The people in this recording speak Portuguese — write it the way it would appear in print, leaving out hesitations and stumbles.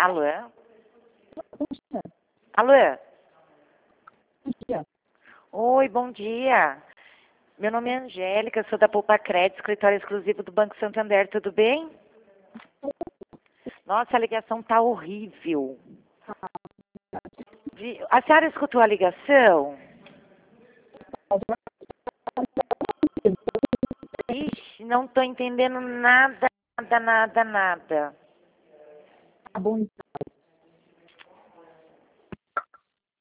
Alô? Bom dia. Alô? Bom dia. Oi, bom dia. Meu nome é Angélica, sou da Poupa Crédito, escritório exclusivo do Banco Santander, tudo bem? Nossa, a ligação tá horrível. A senhora escutou a ligação? Ixi, não tô entendendo nada, nada, nada, nada. Tá bom, então.